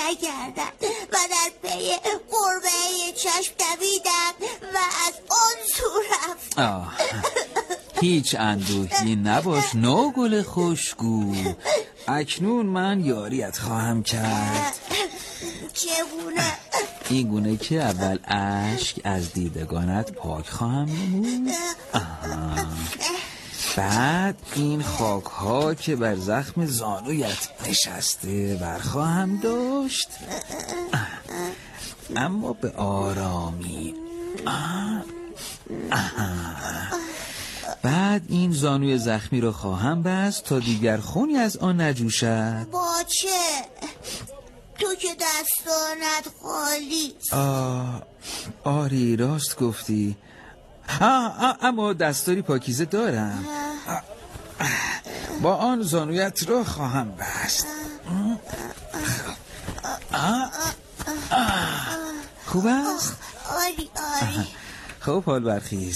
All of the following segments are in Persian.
نکردن و در پی قربه چشم دویدم و از آن سو رفتم. هیچ اندوهی نباش نوگل خوشگو، اکنون من یاریت خواهم کرد. چگونه؟ این گونه که اول اشک از دیدگانت پاک خواهم نمود، بعد این خاک ها که بر زخم زانویت نشسته برخواهم داشت، اما به آرامی. بعد این زانوی زخمی رو خواهم بست تا دیگر خونی از آن نجوشد. با چه؟ تو که دستانت خالی. آری راست گفتی. اما دستاری پاکیزه دارم. با آن زانویت را خواهم بست. خوب است؟ آری. خب حال برخیز.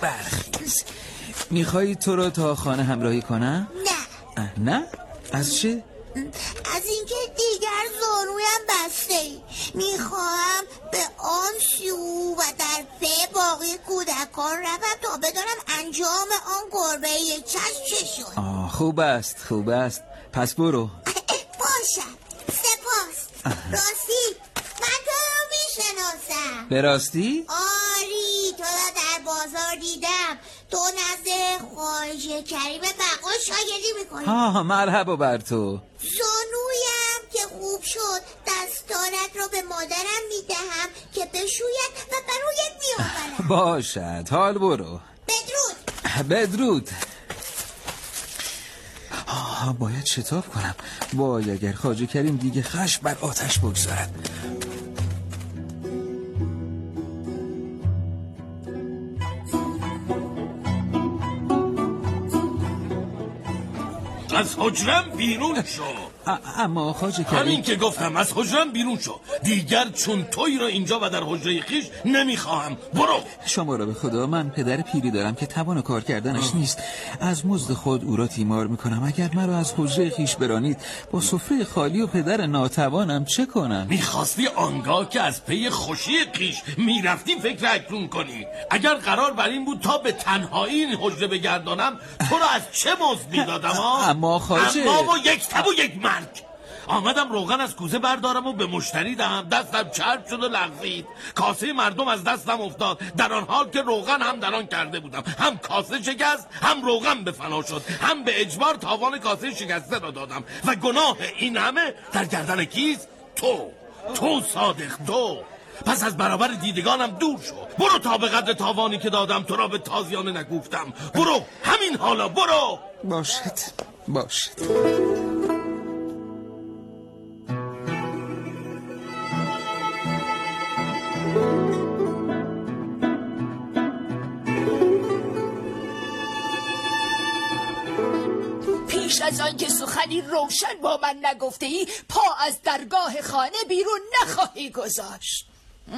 میخوایی تو را تا خانه همراهی کنم؟ نه؟ از چه؟ از اینکه دیگر زانویم بسته ای. میخواهم به آن سو و در پی باقی کودکان روم تا بدانم انجام آن گربه چشم چه شد. خوب است. پس برو. باشد. سپاس. راستی من تو رو میشناسم. به راستی؟ آری تو را در بازار دیدم. تو نزد خواهش کریم بقا شاگردی میکنی. مرحبا بر تو. زانویم که خوب شد دستانت را به مادرم میدهم که بشوید و برایت بیاورد. باشد حال برو. بدرود. باید شتاب کنم. وای اگر خواجه کریم دیگه خشم بر آتش بگذارد. از حجرم بیرون شو. اما خواجه کریم، همین که گفتم از حجرم بیرون شو. دیگر چون توی را اینجا و در حجره خیش نمیخواهم. برو. شما را به خدا، من پدر پیری دارم که توان کار کردنش نیست. از مزد خود او را تیمار میکنم. اگر مرا از حجره خیش برانید با سفره خالی و پدر ناتوانم چه کنم؟ میخواستی آنگاه که از پی خوشی خیش میرفتی فکر اکنون کنی. اگر قرار بر این بود تا به تنهایی این حجره بگردانم تو را از چه مزد میدادم؟ اما خواجه، اما و یک تب و یک مرگ. آمدم روغن از کوزه بردارم و به مشتری دهم. دستم چرب شد و لغزید. کاسه مردم از دستم افتاد، در آن حال که روغن هم در آن کرده بودم. هم کاسه شکست، هم روغن به فنا شد. هم به اجبار تاوان کاسه شکسته را دادم و گناه این همه در گردن کیست؟ تو صادق، تو. پس از برابر دیدگانم دور شو. برو تا به قدر تاوانی که دادم تو را به تازیانه نگفتم. برو همین حالا، برو. باشد. پیش از آن که سخنی روشن با من نگفته ای پا از درگاه خانه بیرون نخواهی گذاشت.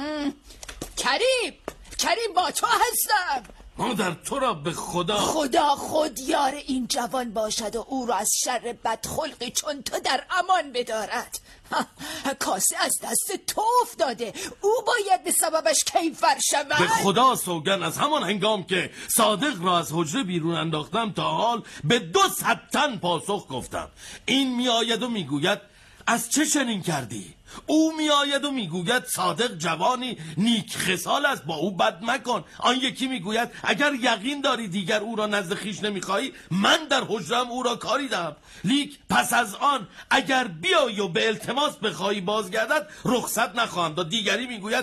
کریم با تو هستم. مادر تو را به خدا خود یار این جوان باشد و او را از شر بدخلقی چون تو در امان بدارد. کاسه از دست تو افتاده، او باید به سببش کیفر شود. به خدا سوگن از همان هنگام که صادق را از حجره بیرون انداختم تا حال به 200 تن پاسخ گفتم. این میآید و میگوید از چه چنین کردی؟ او میآید و میگوید صادق جوانی نیک خصال است، با او بد مکن. آن یکی میگوید اگر یقین داری دیگر او را نزد خویش نمیخواهی من در حجرم او را کاری دهم. لیک پس از آن اگر بیایی و به التماس بخواهی بازگردد رخصت نخواهم داد. دیگری میگوید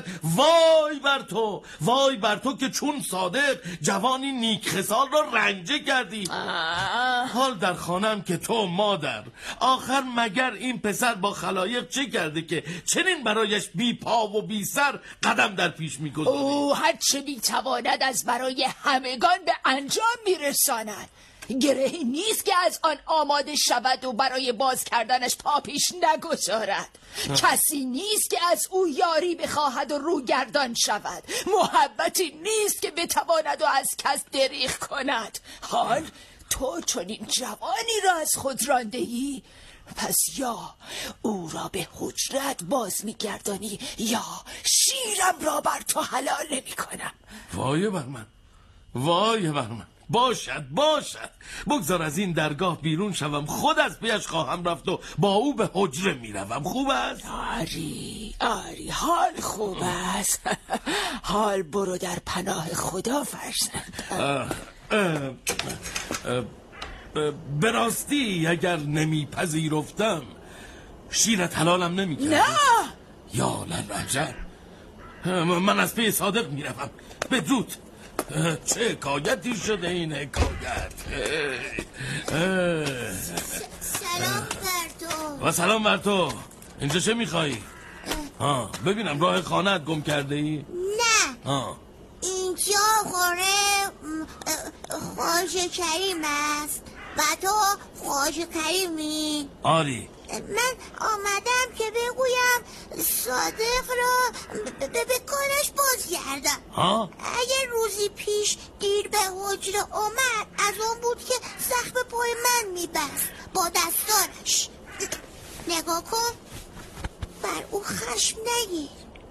وای بر تو که چون صادق جوانی نیک خصال را رنجه کردی. حال در خانم که تو مادر، آخر مگر این پسر با خلایق چه کرده که چنین برایش بی پا و بی سر قدم در پیش میگذاری؟ او هر چه میتواند از برای همگان به انجام میرساند. گرهی نیست که از آن آماده شود و برای باز کردنش پا پیش نگذارد. کسی نیست که از او یاری بخواهد و روگردان شود. محبتی نیست که بتواند و از کس دریغ کند. حال تو چون این جوانی را از خود راندهی پس یا او را به حجرت باز میگردانی یا شیرم را بر تو حلال نمیکنم. وای بر من، وای بر من. باشد بگذار از این درگاه بیرون شوم، خود از پیش خواهم رفت و با او به حجره میروم. خوب است؟ آری حال خوب است. حال برو در پناه خدا فرزند. به راستی اگر نمیپذیرفتم شیرت حلالم نمیکردی؟ نه. یا للعجب، من از پی صادق میروم. بدرود. چه حکایتی شده این حکایت. سلام بر تو. و سلام بر تو. اینجا چه میخوایی؟ ببینم راه خانه‌ات گم کرده ای؟ نه. اینجا خونه خواجه کریم است و تو خواجه کریمی؟ آری. من آمدم که بگویم صادق را به کارش بازگردم. اگر روزی پیش دیر به حجره آمد از اون بود که زخم پای من میبست با دستانش. نگاه کن، بر او خشم نگیر.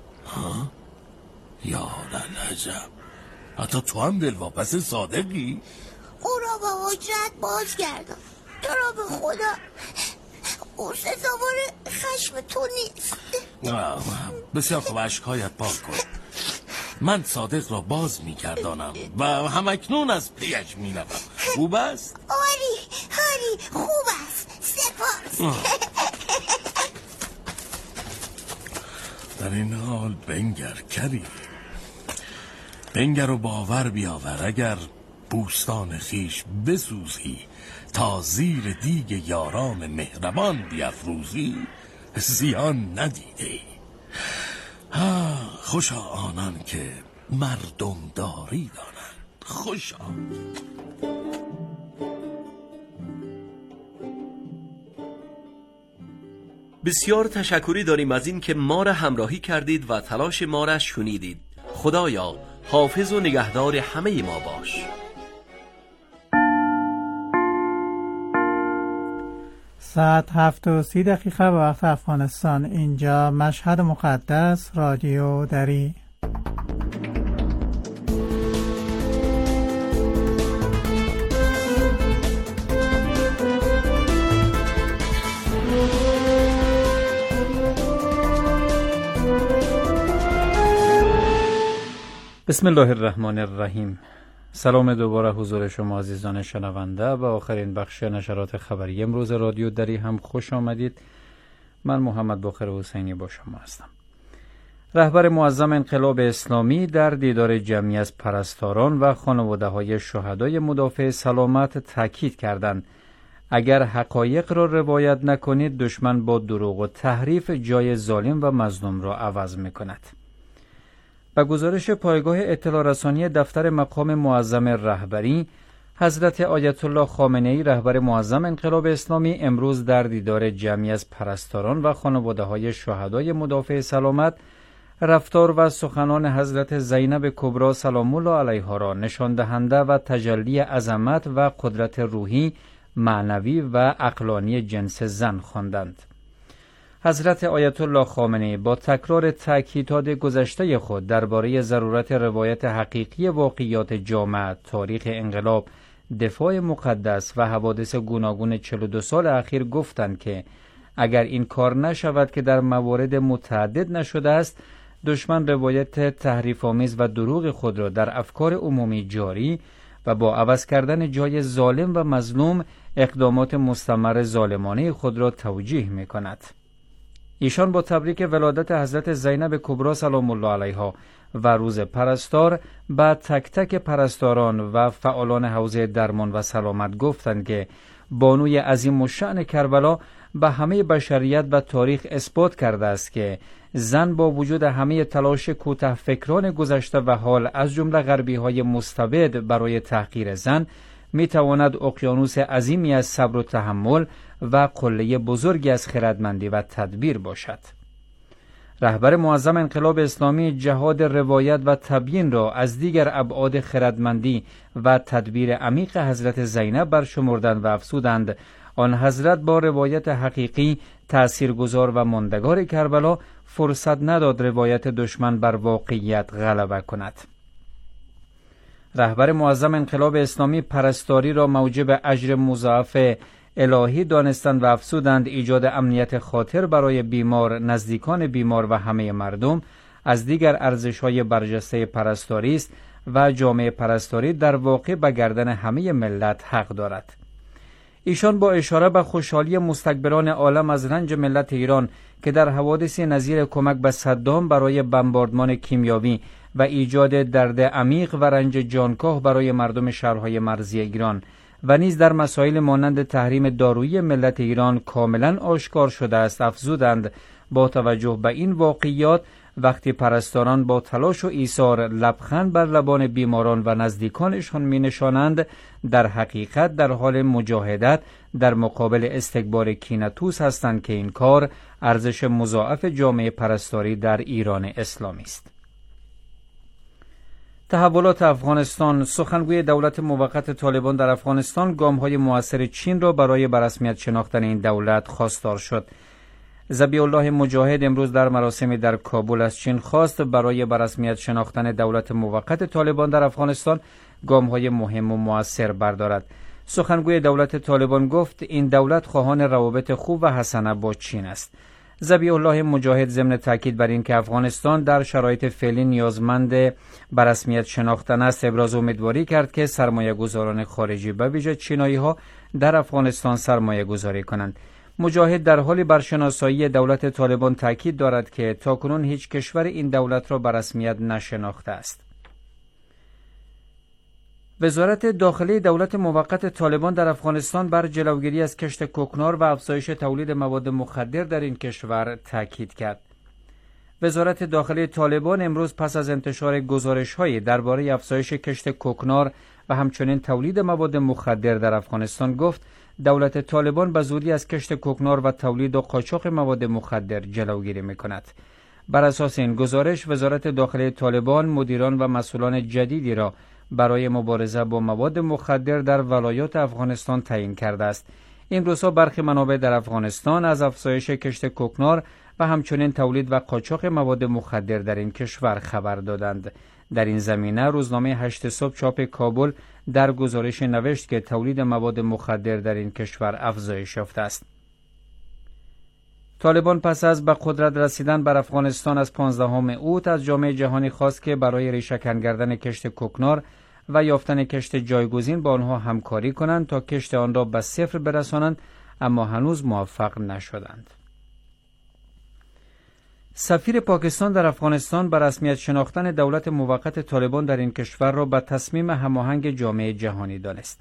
یا للعجب، حتی تو هم دلواپس صادقی؟ او را به حجرت بازگردم. تو را به خدا او سزاوار خشم تو نیست. بسیار خوب، اشکهایت پاک کن. من صادق را باز می‌گردانم و همکنون از پیش می‌روم. خوب است؟ آری خوب است. سپاس. در این حال بنگر کریم، بنگر و باور بیاور اگر بوستان خیش بسوزی تا زیر دیگ یاران مهربان بیفروزی زیان ندیده. خوشا آنان که مردم داری دانند. خوشا. بسیار تشکری داریم از این که ما را همراهی کردید و تلاش ما را شنیدید. خدایا حافظ و نگهدار همه ما باش. ساعت 7:30 به وقت افغانستان. اینجا مشهد مقدس، رادیو دری. بسم الله الرحمن الرحیم. سلام دوباره حضور شما عزیزان شنونده. به آخرین بخش نشرات خبری امروز رادیو دری هم خوش آمدید. من محمد باقر حسینی با شما هستم. رهبر معظم انقلاب اسلامی در دیدار جمعی از پرستاران و خانواده‌های شهدای مدافع سلامت تاکید کردند اگر حقایق را روایت نکنید دشمن با دروغ و تحریف جای ظالم و مظلوم را عوض می‌کند. با گزارش پایگاه اطلاع رسانی دفتر مقام معظم رهبری، حضرت آیت الله خامنه‌ای رهبر معظم انقلاب اسلامی امروز در دیدار جمعی از پرستاران و خانواده‌های شهدای مدافع سلامت رفتار و سخنان حضرت زینب کبری سلام الله علیها را نشان دهنده و تجلی عظمت و قدرت روحی، معنوی و عقلانی جنس زن خواندند. حضرت آیت الله خامنه‌ای با تکرار تأکیدات گذشته خود درباره ضرورت روایت حقیقی واقعیات جامعه، تاریخ انقلاب، دفاع مقدس و حوادث گوناگون 42 سال اخیر گفتند که اگر این کار نشود که در موارد متعدد نشده است، دشمن روایت تحریف‌آمیز و دروغ خود را در افکار عمومی جاری و با عوض کردن جای ظالم و مظلوم اقدامات مستمر ظالمانه خود را توجیه می‌کند. ایشان با تبریک ولادت حضرت زینب کبری سلام الله علیها و روز پرستار با تک تک پرستاران و فعالان حوزه درمان و سلامت گفتند که بانوی عظیم الشأن کربلا به همه بشریت و تاریخ اثبات کرده است که زن با وجود همه تلاش کوته فکران گذشته و حال از جمله غربی‌های مستبد برای تحقیر زن می‌تواند اقیانوس عظیمی از صبر و تحمل و قله بزرگی از خردمندی و تدبیر باشد. رهبر معظم انقلاب اسلامی جهاد روایت و تبیین را از دیگر ابعاد خردمندی و تدبیر عمیق حضرت زینب برشمردند و افزودند آن حضرت با روایت حقیقی تأثیرگذار و ماندگار کربلا فرصت نداد روایت دشمن بر واقعیت غلبه کند. رهبر معظم انقلاب اسلامی پرستاری را موجب اجر مضاعف الهی دانستند و افزودند ایجاد امنیت خاطر برای بیمار، نزدیکان بیمار و همه مردم از دیگر ارزش‌های برجسته پرستاری است و جامعه پرستاری در واقع به گردن همه ملت حق دارد. ایشان با اشاره به خوشحالی مستکبران عالم از رنج ملت ایران که در حوادثی نظیر کمک به صدام برای بمباردمان کیمیاوی و ایجاد درد عمیق و رنج جانکاه برای مردم شهرهای مرزی ایران و نیز در مسائل مانند تحریم دارویی ملت ایران کاملا آشکار شده است، افزودند با توجه به این واقعیات وقتی پرستاران با تلاش و ایثار لبخند بر لبان بیماران و نزدیکانشان می نشانند، در حقیقت در حال مجاهدت در مقابل استکبار کینه‌توز هستند که این کار ارزش مضاعف جامعه پرستاری در ایران اسلامی است. تحولات افغانستان. سخنگوی دولت موقت طالبان در افغانستان گام‌های مؤثر چین را برای به رسمیت شناختن این دولت خواستار شد. ذبیح الله مجاهد امروز در مراسمی در کابل از چین خواست برای به رسمیت شناختن دولت موقت طالبان در افغانستان گام‌های مهم و مؤثر بردارد. سخنگوی دولت طالبان گفت این دولت خواهان روابط خوب و حسنه با چین است. ذبیح الله مجاهد ضمن تاکید بر این که افغانستان در شرایط فعلی نیازمند به رسمیت شناختن است، ابراز امیدواری کرد که سرمایه‌گذاران خارجی به ویژه چینایی‌ها در افغانستان سرمایه‌گذاری کنند. مجاهد در حال برشناسایی دولت طالبان تاکید دارد که تاکنون هیچ کشور این دولت را به رسمیت نشناخته است. وزارت داخلی دولت موقت طالبان در افغانستان بر جلوگیری از کشت کوکنار و افزایش تولید مواد مخدر در این کشور تاکید کرد. وزارت داخلی طالبان امروز پس از انتشار گزارش‌هایی درباره افزایش کشت کوکنار و همچنین تولید مواد مخدر در افغانستان گفت دولت طالبان به زودی از کشت کوکنار و تولید و قاچاق مواد مخدر جلوگیری می‌کند. بر اساس این گزارش وزارت داخلی طالبان مدیران و مسئولان جدیدی را برای مبارزه با مواد مخدر در ولایات افغانستان تعیین کرده است. این روزها برخی منابع در افغانستان از افزایش کشت کوکنار و همچنین تولید و قاچاق مواد مخدر در این کشور خبر دادند. در این زمینه روزنامه 8 صبح چاپ کابل در گزارش نوشت که تولید مواد مخدر در این کشور افزایش یافته است. طالبان پس از به قدرت رسیدن بر افغانستان از 15 اوت از جامعه جهانی خواست که برای ریشه‌کن کردن کشت کوکنار و یافتن کشت جایگزین با آنها همکاری کنند تا کشت آن را به صفر برسانند، اما هنوز موفق نشدند. سفیر پاکستان در افغانستان به رسمیت شناختن دولت موقت طالبان در این کشور را به تصمیم هماهنگ جامعه جهانی دانست.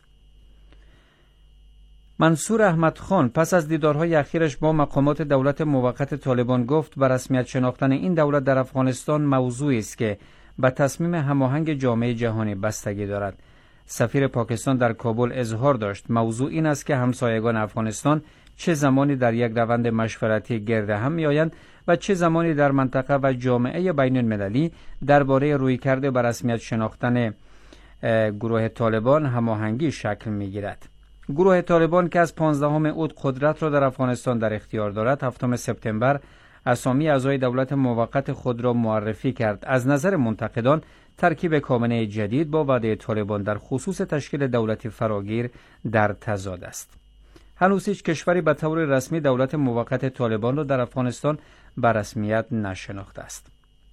منصور احمد خان پس از دیدارهای اخیرش با مقامات دولت موقت طالبان گفت به رسمیت شناختن این دولت در افغانستان موضوعی است که به تصمیم هماهنگ جامعه جهانی بستگی دارد. سفیر پاکستان در کابل اظهار داشت موضوع این است که همسایگان افغانستان چه زمانی در یک روند مشورتی گرد هم می‌آیند و چه زمانی در منطقه و جامعه بین المللی درباره رویکرد به رسمیت شناختن گروه طالبان هماهنگی شکل می‌گیرد. گروه طالبان که از 15 اوت قدرت را در افغانستان در اختیار دارد، 7 سپتامبر اسامی اعضای دولت موقت خود را معرفی کرد. از نظر منتقدان ترکیب کامنه جدید با وعده طالبان در خصوص تشکیل دولتی فراگیر در تضاد است. هنوز هیچ کشوری به طور رسمی دولت موقت طالبان را در افغانستان به رسمیت نشناخته است.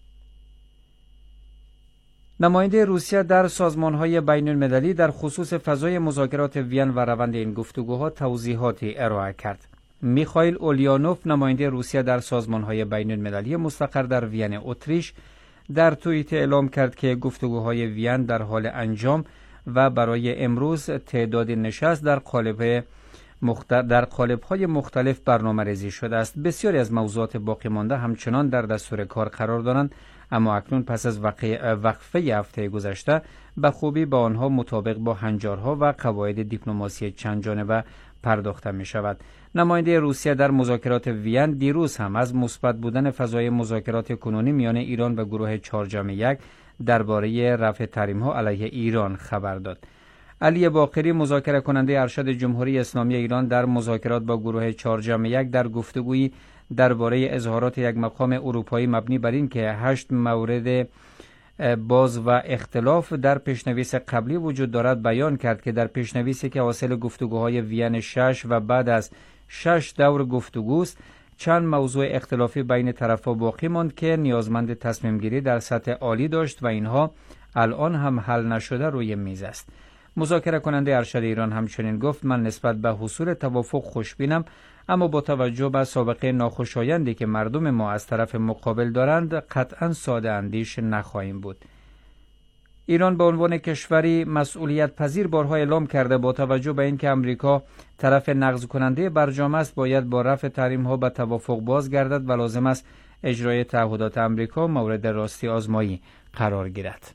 نماینده روسیه در سازمان‌های بین‌المللی در خصوص فضای مذاکرات وین و روند این گفتگوها توضیحاتی ارائه کرد. میخائیل اولیانوف نماینده روسیه در سازمان‌های بین‌المللی مستقر در وین اتریش در توییت اعلام کرد که گفتگوهای وین در حال انجام و برای امروز تعداد نشست در قالب‌های مختلف برنامه‌ریزی شده است. بسیاری از موضوعات باقی مانده همچنان در دستور کار قرار دارند، اما اکنون پس از وقفه هفته گذشته به خوبی با آنها مطابق با هنجارها و قواعد دیپلماسی چند جانبه پرداخته می شود. نماینده روسیه در مذاکرات وین دیروز هم از مثبت بودن فضای مذاکرات کنونی میان ایران و گروه 4+1 درباره رفع تحریم‌ها علیه ایران خبر داد. علی باقری مذاکره کننده ارشد جمهوری اسلامی ایران در مذاکرات با گروه 4+1 در گفتگویی درباره اظهارات یک مقام اروپایی مبنی بر این که 8 مورد باز و اختلاف در پیشنویس قبلی وجود دارد بیان کرد که در پیشنویسی که حاصل گفتگوهای وین 6 و بعد از 6 دور گفتگوست، چند موضوع اختلافی بین طرف‌ها باقی ماند که نیازمند تصمیم گیری در سطح عالی داشت و اینها الان هم حل نشده روی میز است. مذاکره کننده ارشد ایران همچنین گفت: من نسبت به حصول توافق خوشبینم، اما با توجه به سابقه ناخوشایندی که مردم ما از طرف مقابل دارند قطعا ساده اندیش نخواهیم بود. ایران به عنوان کشوری مسئولیت پذیر بارها اعلام کرده با توجه به اینکه امریکا طرف نقض کننده برجام است باید با رفع تحریم ها به توافق بازگردد و لازم است اجرای تعهدات امریکا مورد راستی آزمایی قرار گیرد.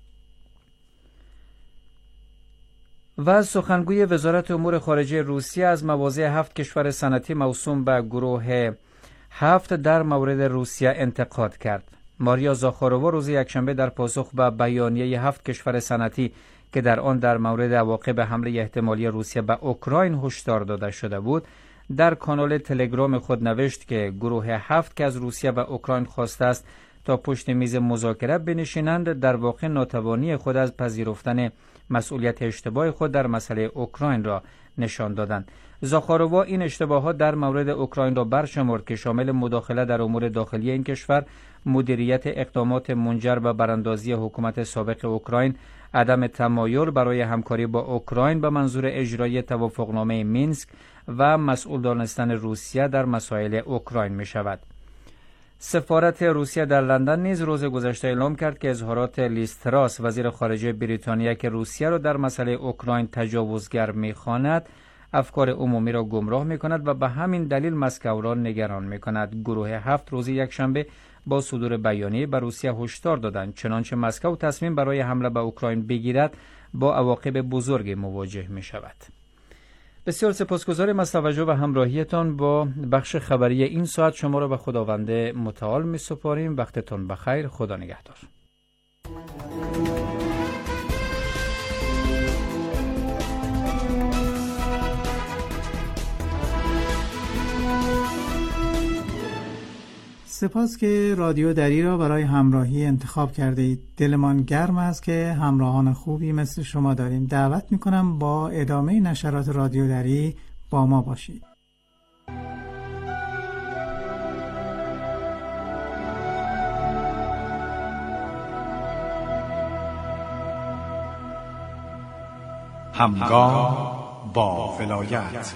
و سخنگوی وزارت امور خارجه روسیه از مواضع 7 کشور صنعتی موسوم به گروه 7 در مورد روسیه انتقاد کرد. ماریا زاخارۆوا روز یکشنبه در پاسخ به بیانیه 7 کشور صنعتی که در آن در مورد عواقب حمله احتمالی روسیه به اوکراین هشدار داده شده بود، در کانال تلگرام خود نوشت که گروه 7 که از روسیه و اوکراین خواسته است تا پشت میز مذاکره بنشینند، در واقع ناتوانی خود از پذیرفتن مسئولیت اشتباه خود در مسئله اوکراین را نشان دادند. زاخارۆوا این اشتباهات در مورد اوکراین را برشمرد که شامل مداخله در امور داخلی این کشور، مدیریت اقدامات منجر به براندازی حکومت سابق اوکراین، عدم تمایل برای همکاری با اوکراین به منظور اجرای توافقنامه مینسک و مسئول دانستن روسیه در مسائل اوکراین می شود. سفارت روسیه در لندن نیز روز گذشته اعلام کرد که اظهارات لیز تراس وزیر خارجه بریتانیا که روسیه را در مسئله اوکراین تجاوزگر می‌خواند، افکار عمومی را گمراه می‌کند و به همین دلیل مسکو را نگران می‌کند. گروه 7 روز یکشنبه با صدور بیانیه به روسیه هشدار دادند چنانچه مسکو تصمیم برای حمله به اوکراین بگیرد با عواقب بزرگی مواجه می‌شود. بسیار سپاسگزاریم از توجه و همراهیتان با بخش خبری این ساعت. شما را به خداوند متعال می سپاریم. وقتتان بخیر. خدا نگهدار. سپاس که رادیو دری را برای همراهی انتخاب کرده اید. دلمان گرم است که همراهان خوبی مثل شما داریم. دعوت میکنم با ادامه نشرات رادیو دری با ما باشید. همگام با ولایت.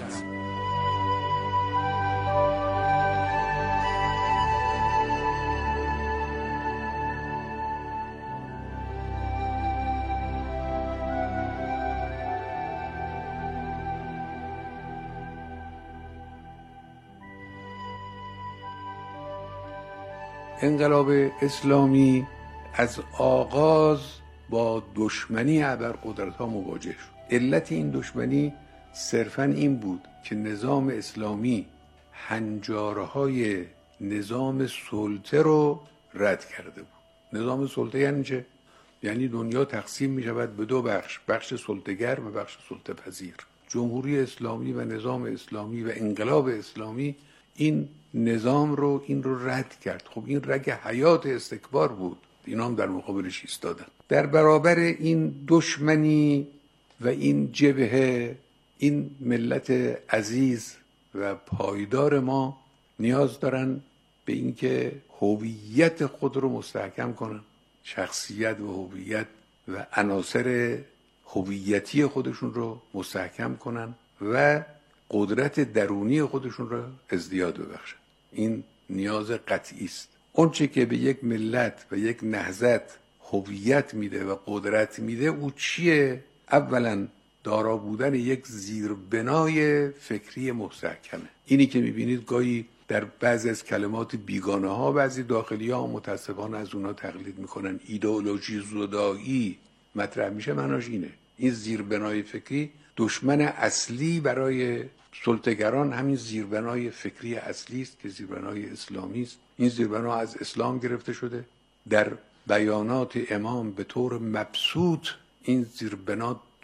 انقلاب اسلامی از آغاز با دشمنی ابرقدرت‌ها مواجه شد. علت این دشمنی صرفاً این بود که نظام اسلامی هنجارهای نظام سلطه رو رد کرده بود. نظام سلطه یعنی چه؟ یعنی دنیا تقسیم می شود به دو بخش، بخش سلطه‌گر و بخش سلطه پذیر. جمهوری اسلامی و نظام اسلامی و انقلاب اسلامی این نظام رو این رو رد کرد. خب این رگ حیات استکبار بود، اینا هم در مقابلش ایستادن. در برابر این دشمنی و این جبهه، این ملت عزیز و پایدار ما نیاز دارن به اینکه هویت خود رو مستحکم کنن، شخصیت و هویت و عناصر هویتی خودشون رو مستحکم کنن و قدرت درونی خودشون رو ازدیاد ببخشن. این نیاز قطعی است. اون چه که به یک ملت و یک نهضت هویت میده و قدرت میده او چیه؟ اولا دارا بودن یک زیربنای فکری مستحکمه. اینی که میبینید گاهی در بعضی از کلمات بیگانه ها بعضی داخلی ها متاسفانه از اونها تقلید میکنن، ایدئولوژی زدایی مطرح میشه، معناش اینه. این زیربنای فکری دشمن اصلی برای سلطه‌گران همین زیربنای فکری اصلی است که زیربنای اسلامی است. این زیربنا از اسلام گرفته شده. در بیانات امام به طور مبسوط این زیربنا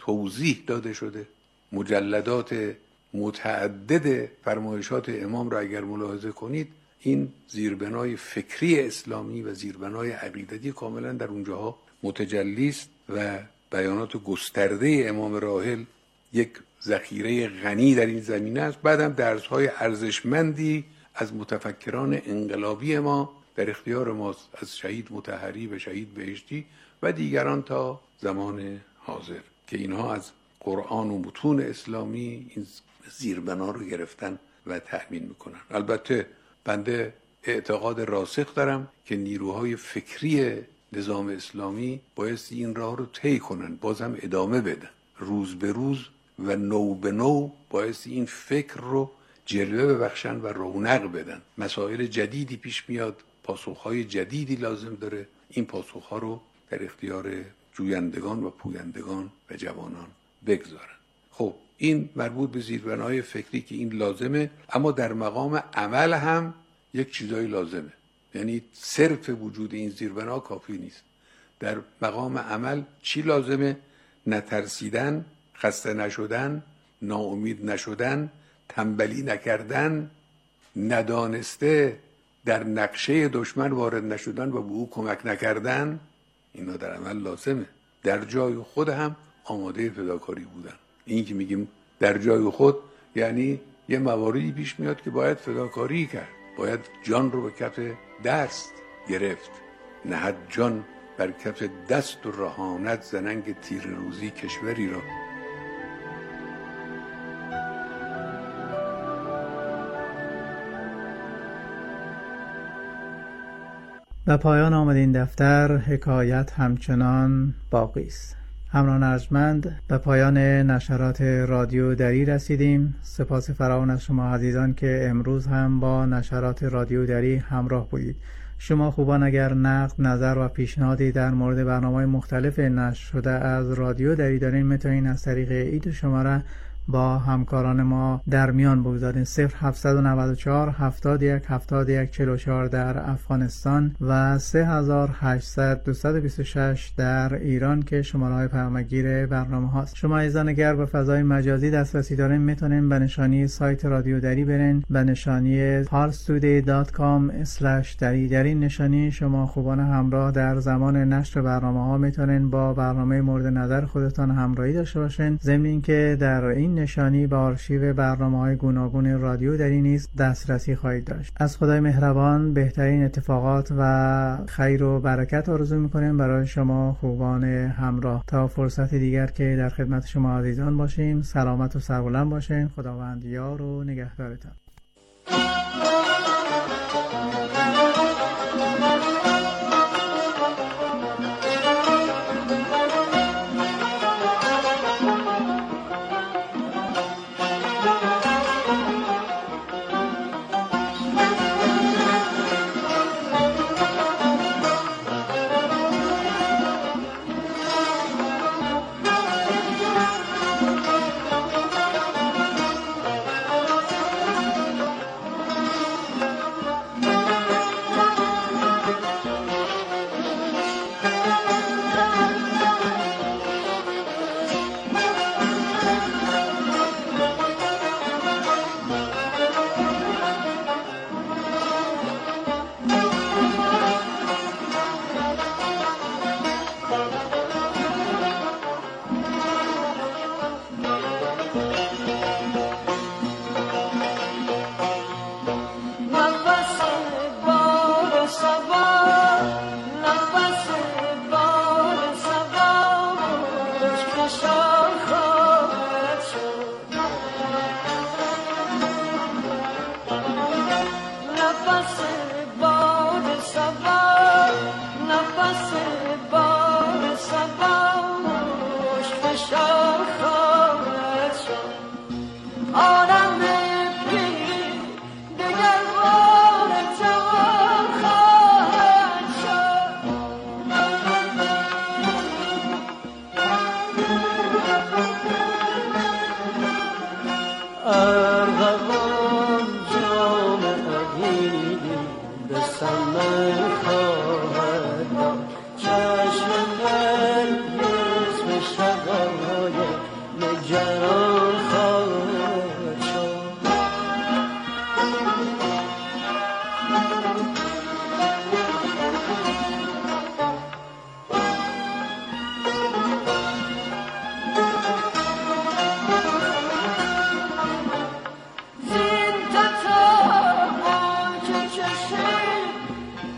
توضیح داده شده. مجلدات متعدد فرمایشات امام را اگر ملاحظه کنید، این زیربنای فکری اسلامی و زیربنای عقیدتی کاملا در اونجاها متجلی است و بیانات گسترده امام راحل یک ذخیره غنی در این زمینه است. بعد هم درس‌های ارزشمندی از متفکران انقلابی ما در اختیار ماست، از شهید مطهری و شهید بهشتی و دیگران تا زمان حاضر، که اینها از قرآن و متون اسلامی این زیربنا رو گرفتن و تأمین میکنن. البته بنده اعتقاد راسخ دارم که نیروهای فکری نظام اسلامی بایستی این راه رو طی کنن، بازم ادامه بدن، روز به روز و نو به نو بایستی این فکر رو جلوه ببخشن و رونق بدن. مسائل جدیدی پیش میاد، پاسخهای جدیدی لازم داره، این پاسخها رو در اختیار جویندگان و پویندگان و جوانان بگذارن. خب این مربوط به زیربنای فکری که این لازمه، اما در مقام عمل هم یک چیزایی لازمه، یعنی صرف وجود این زیربنا کافی نیست. در مقام عمل چی لازمه؟ نترسیدن، خسته نشدن، ناامید نشدن، تنبلی نکردن، ندانسته در نقشه دشمن وارد نشدن و به او کمک نکردن. اینا در عمل لازمه. در جای خود هم آماده فداکاری بودن. این که میگیم در جای خود یعنی یه مواردی پیش میاد که باید فداکاری کرد، باید جان رو به کف دست گرفت، نهد جان بر کف دست و رهانت زننگ تیر روزی کشوری را. به پایان آمد این دفتر، حکایت همچنان باقی است. همراهان ارجمند، به پایان نشرات رادیو دری رسیدیم. سپاس فراوان از شما عزیزان که امروز هم با نشرات رادیو دری همراه بودید. شما خوبان اگر نقد، نظر و پیشنهادی در مورد برنامه‌های مختلف نشر شده از رادیو دری دارین، میتونین از طریق این دو شماره با همکاران ما در میان بگذارین. 0794 71 71 44 در افغانستان و 3800 226 در ایران که شماره های پیامگیر برنامه هاست. شما عزیزان اگر به فضای مجازی دسترسی دارین، میتونین به نشانی سایت رادیو دری برین، به نشانی parstoday.com/dari. در این نشانی شما خوبان همراه در زمان نشر برنامه ها میتونین با برنامه مورد نظر خودتان همراهی داشته باشین. ضمن اینکه در این نشانی به آرشیو برنامه‌های گوناگون رادیو دری نیز دسترسی خواهید داشت. از خدای مهربان بهترین اتفاقات و خیر و برکت آرزو می‌کنیم برای شما خوبان همراه. تا فرصت دیگر که در خدمت شما عزیزان باشیم، سلامت و سربلند باشین. خداوند یار و نگهدارتان. چشم من یزم شقایق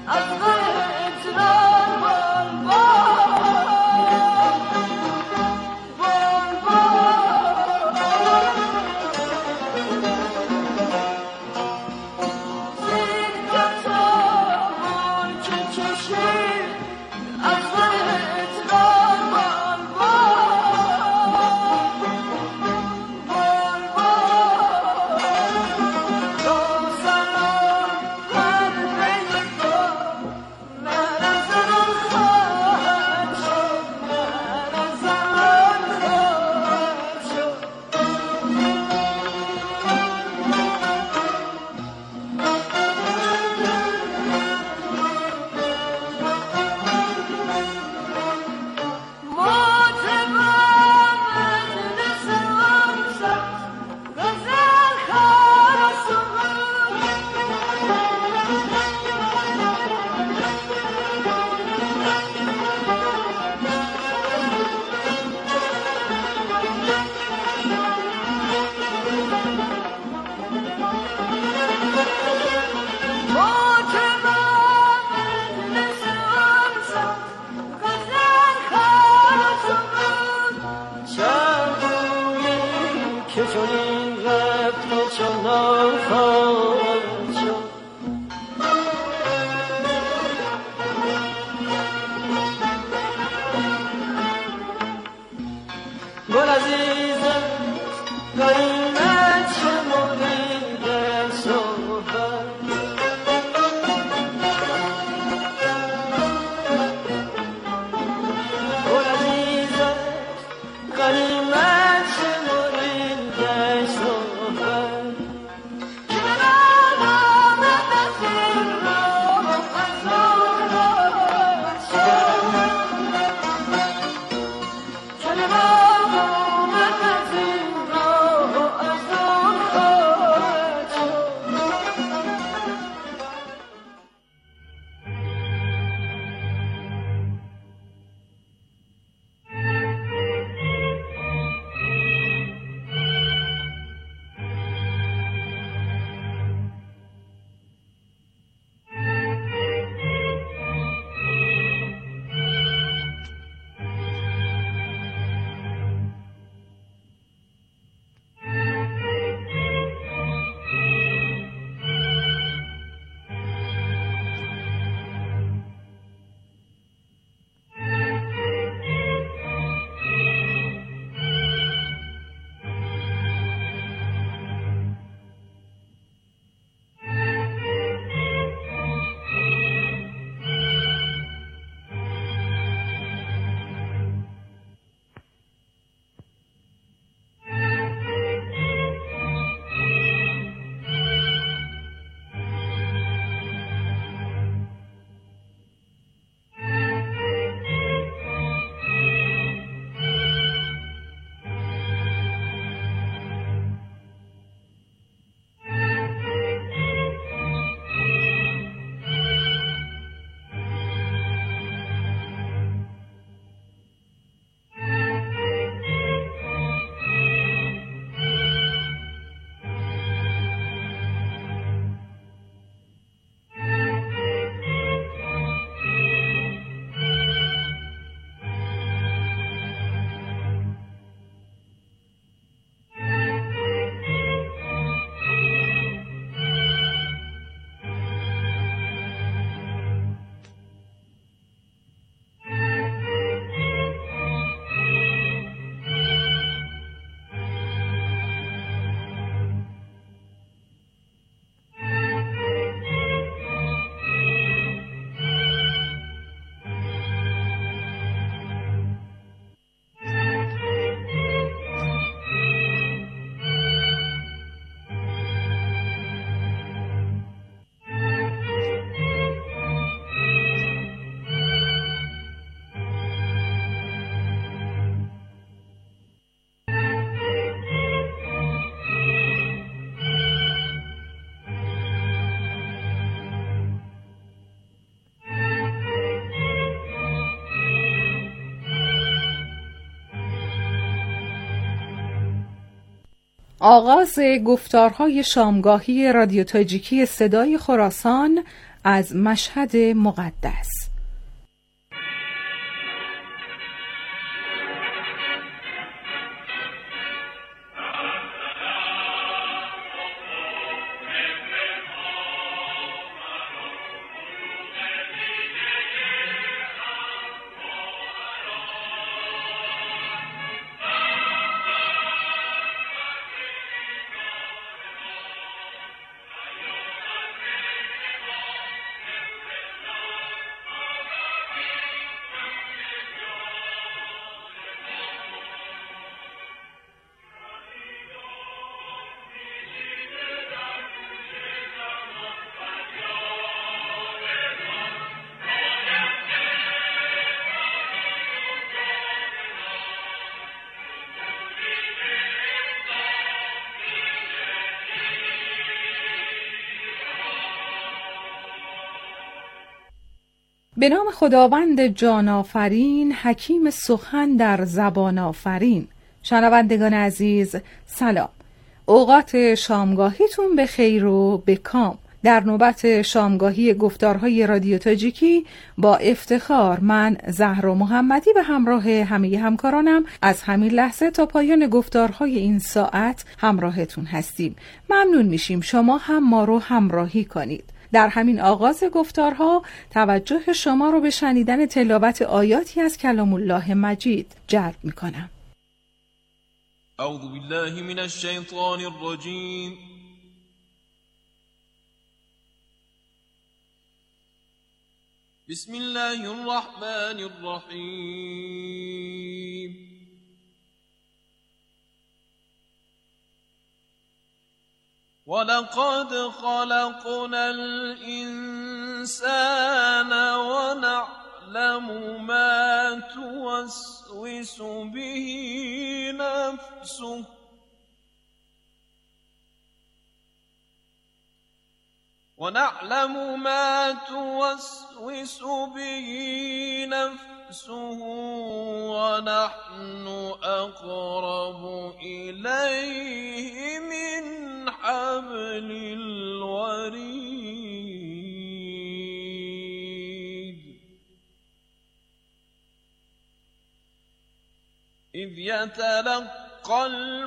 آغاز گفتارهای شامگاهی رادیو تاجیکی صدای خراسان از مشهد مقدس. به نام خداوند جان آفرین، حکیم سخن در زبان آفرین. شنوندگان عزیز سلام، اوقات شامگاهیتون به خیر و به کام. در نوبت شامگاهی گفتارهای رادیو تاجیکی با افتخار من زهرا محمدی به همراه همه همکارانم از همین لحظه تا پایان گفتارهای این ساعت همراهتون هستیم. ممنون میشیم شما هم ما رو همراهی کنید. در همین آغاز گفتارها توجه شما رو به شنیدن تلاوت آیاتی از کلام الله مجید جلب میکنم. اعوذ بالله من الشیطان الرجیم. بسم الله الرحمن الرحیم. ولقد خلقنا الإنسان ونعلم ما توسوس به نفسه ونحن أقرب إليه من حبل الوريد إذ يتلقى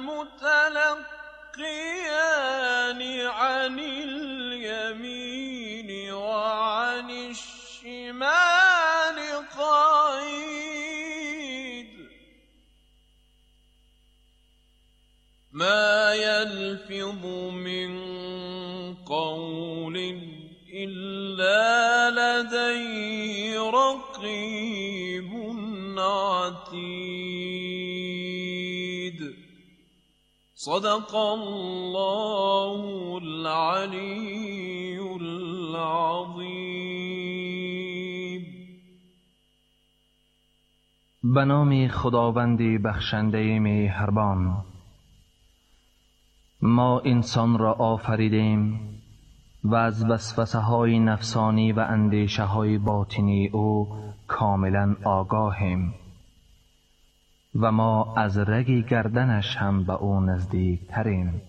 المتلقيان عن اليمين وعن الشمال قعيد ما يلفظ من قول إلا لديه رقيب عتيد. صدق الله العلي العظيم. به نام خداوند بخشنده مهربان. ما انسان را آفریدیم و از وسوسه های نفسانی و اندیشه های باطنی او کاملا آگاهیم و ما از رگ گردنش هم به او نزدیک تریم.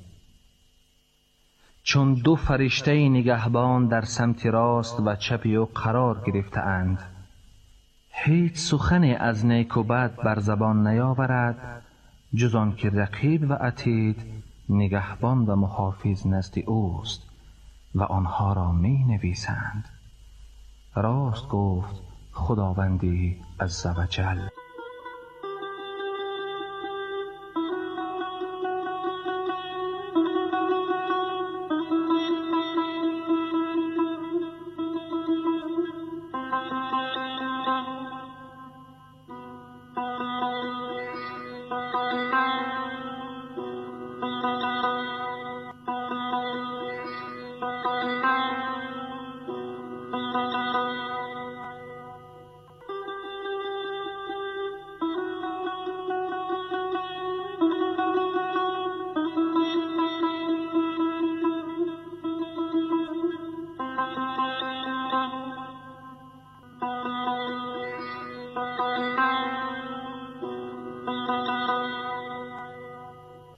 چون دو فرشته نگهبان در سمت راست و چپ او قرار گرفته اند، هیچ سخن از نیک و بد بر زبان نیاورد جز آن که رقیب و عتید نگهبان و محافظ نزد اوست و آنها را می نویسند. راست گفت خداوندی عزوجل.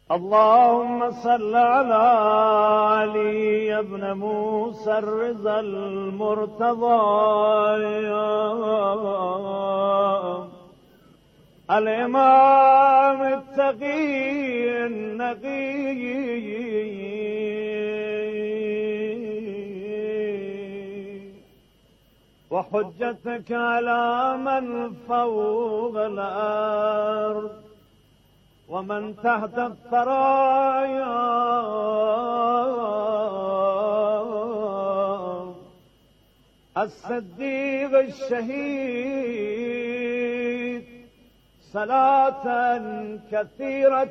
اللهم صل على علي ابن موسى الرضا المرتضى الإمام التقي النقي وحجتك على من فوق الأرض ومن تحت الثرايا الصديق الشهيد صلاة كثيرة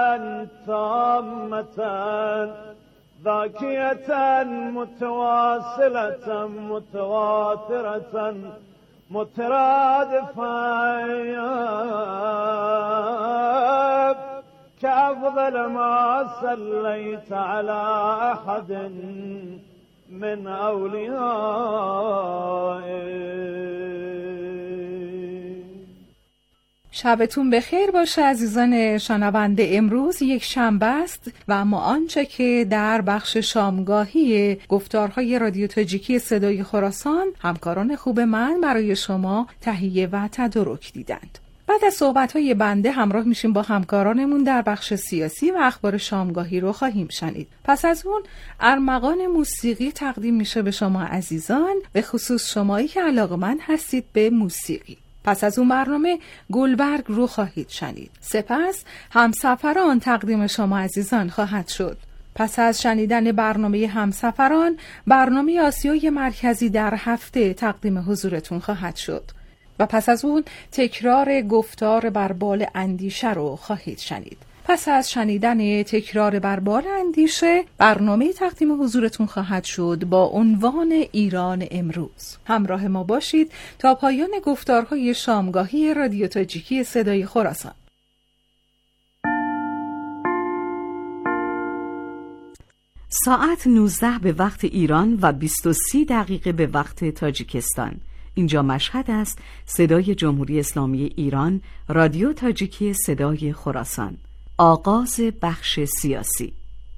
تامة ذاكية متواصلة متواترة مترادفة كأفضل ما صليت على أحد من أوليائك. شبتون بخیر باشه عزیزان شنونده. امروز یک شنبه است و اما آنچه که در بخش شامگاهی گفتارهای رادیو تاجیکی صدای خراسان همکاران خوب من برای شما تهیه و تدارک دیدند. بعد از صحبت‌های بنده همراه میشیم با همکارانمون در بخش سیاسی و اخبار شامگاهی رو خواهیم شنید. پس از اون ارمغان موسیقی تقدیم میشه به شما عزیزان، به خصوص شمایی که علاقه‌مند هستید به موسیقی. پس از اون برنامه گلبرگ رو خواهید شنید. سپس همسفران تقدیم شما عزیزان خواهد شد. پس از شنیدن برنامه همسفران، برنامه آسیای مرکزی در هفته تقدیم حضورتون خواهد شد. و پس از اون تکرار گفتار بر بال اندیشه رو خواهید شنید. پس از شنیدن تکرار بر بال اندیشه، برنامه تقدیم حضورتون خواهد شد با عنوان ایران امروز. همراه ما باشید تا پایان گفتارهای شامگاهی رادیو تاجیکی صدای خراسان. ساعت 19 به وقت ایران و 23 دقیقه به وقت تاجیکستان. اینجا مشهد است، صدای جمهوری اسلامی ایران، رادیو تاجیکی صدای خراسان. آغاز بخش سیاسی.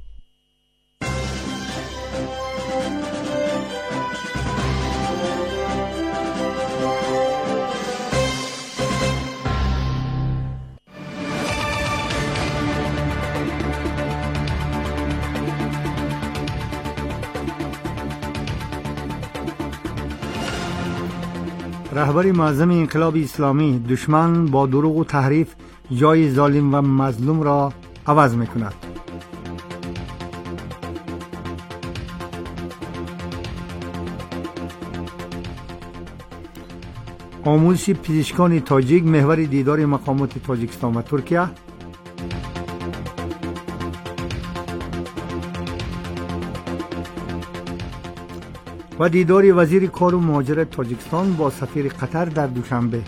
رهبر معظم انقلاب اسلامی: دشمن با دروغ و تحریف جای ظالم و مظلوم را عوض می‌کند. آموزش پزشکان تاجیک محور دیدار مقامات تاجیکستان و ترکیه. و دیدار وزیر کار و مهاجرت تاجیکستان با سفیر قطر در دوشنبه.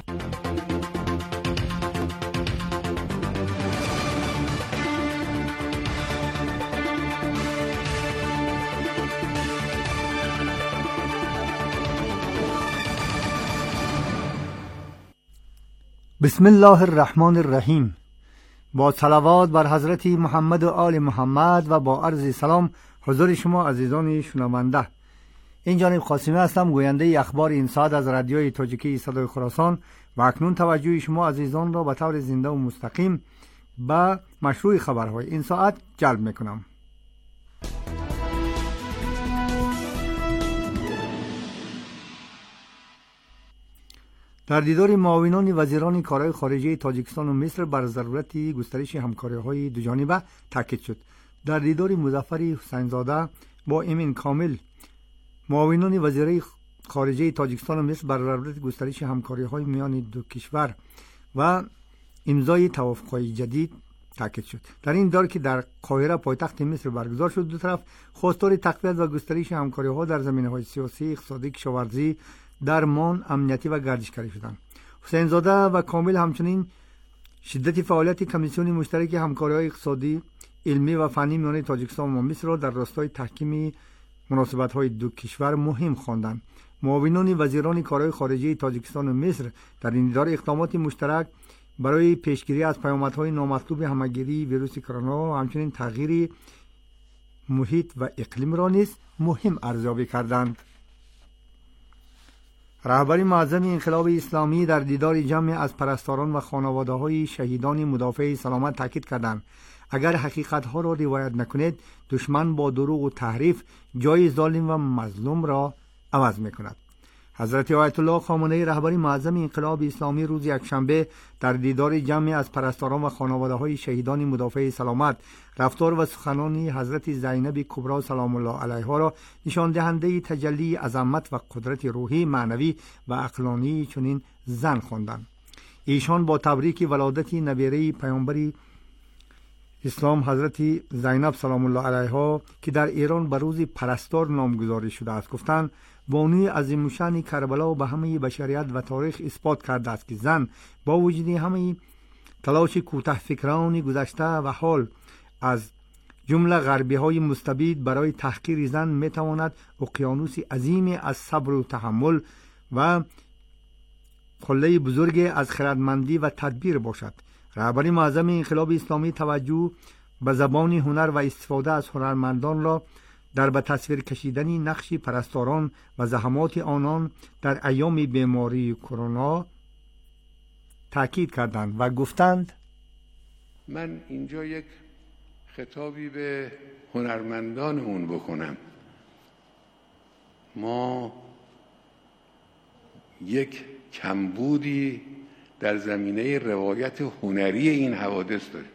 بسم الله الرحمن الرحیم. با صلوات بر حضرت محمد و آل محمد و با عرض سلام حضور شما عزیزان شنونده. این جانب قاسمی هستم، گوینده اخبار این ساعت از رادیوی تاجیکی صدای خراسان و اکنون توجه شما عزیزان را به طور زنده و مستقیم به مشروع خبرهای این ساعت جلب میکنم. در دیدار معاونان وزیران کارهای خارجه تاجیکستان و مصر بر ضرورت گسترش همکاری‌های دوجانبه تاکید شد. در دیدار مظفر حسین زاده با امین کامل معاونان وزیرای خارجه تاجیکستان و مصر بر ضرورت گسترش همکاری‌های میان دو کشور و امضای توافق‌های جدید تاکید شد. در این دیدار که در قاهره پایتخت مصر برگزار شد، دو طرف خواستار تقویت و گسترش همکاری‌ها در زمینه‌های سیاسی، اقتصادی، کشاورزی، درمان، امنیتی و گردشگری شدند. حسین زاده و کامل همچنین شدت فعالیت کمیسیون مشترک همکاری‌های اقتصادی، علمی و فنی میان تاجیکستان و مصر را در راستای تحکیم مناسبت‌های دو کشور مهم خواندند. معاونان وزیران کارهای خارجه تاجیکستان و مصر در این دیدار اقدامات مشترک برای پیشگیری از پیامدهای نامطلوب همهگیری ویروس کرونا و همچنین تغییر محیط و اقلیم را نیز مهم ارزیابی کردند. رهبر معظم انقلاب اسلامی در دیدار جمع از پرستاران و خانواده‌های شهیدان مدافع سلامت تاکید کردند اگر حقیقت‌ها را روایت نکنید دشمن با دروغ و تحریف جای ظالم و مظلوم را عوض می‌کند. حضرت آیت الله خامنه‌ای رهبر معظم انقلاب اسلامی روز یکشنبه در دیدار جمع از پرستاران و خانواده‌های شهیدان مدافع سلامت رفتار و سخنان حضرت زینب کبری سلام الله علیها را نشان دهنده تجلی عظمت و قدرت روحی، معنوی و عقلانی چنین زن خواندند. ایشان با تبریک ولادت نبیره پیامبر اسلام حضرت زینب سلام الله علیها که در ایران به روز پرستار نامگذاری شده است گفتند بانوی عظیم الشأن کربلا به همه بشریت و تاریخ اثبات کرده است که زن با وجود همه تلاش کوته فکران گذشته و حال از جمله غربی های مستبد برای تحقیر زن می تواند اقیانوس عظیم از صبر و تحمل و قله بزرگ از خردمندی و تدبیر باشد. رهبر معظم انقلاب اسلامی توجه به زبان هنر و استفاده از هنرمندان را در به تصویر کشیدن نقش پرستاران و زحمات آنان در ایام بیماری کرونا تاکید کردند و گفتند من اینجا یک خطابی به هنرمندانمون بکنم. ما یک کمبودی در زمینه روایت هنری این حوادث داریم.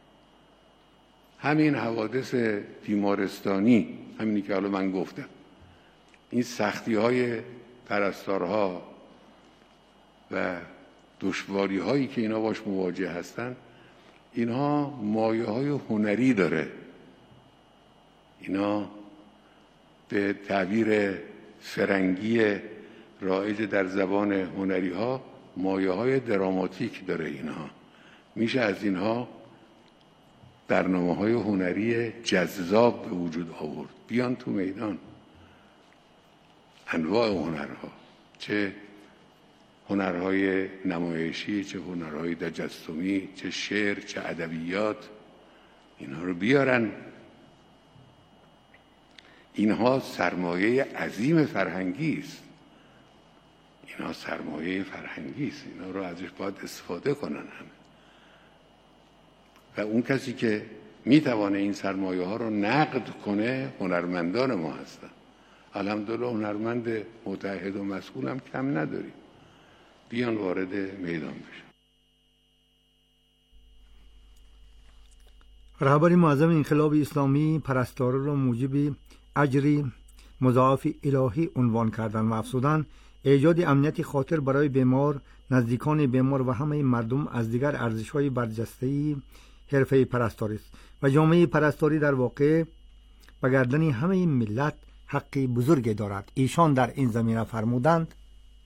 همین حوادث بیمارستانی، همینی که حالا من گفتم، این سختی های پرستارها و دشواری هایی که اینا باش مواجه هستن، اینها مایه های هنری داره. اینا به تعبیر فرنگی رایج در زبان هنری ها مایه های دراماتیک داره. اینها میشه از اینها برنامه های هنری جذاب به وجود آورد. بیان تو میدان انواع هنرها، چه هنرهای نمایشی، چه هنرهای تجسمی، چه شعر، چه ادبیات، اینها رو بیارن. اینها سرمایه عظیم فرهنگی است. اینها سرمایه فرهنگی است. اینا رو ازش باید استفاده کنن همه. و اون کسی که میتوانه این سرمایه ها رو نقد کنه هنرمندان ما هستن. الحمدلله هنرمند متعهد و مسئول هم کم نداریم. بیان وارد میدان بشن. رهبر معظم انقلاب اسلامی پرستاران را موجب اجری مضاعف الهی عنوان کردند و افزودند ایجاد امنیت خاطر برای بیمار، نزدیکان بیمار و همه مردم از دیگر ارزش‌های برجسته حرفه پرستاری است و جامعه پرستاری در واقع به گردن همه ملت حقی بزرگی دارد. ایشان در این زمینه فرمودند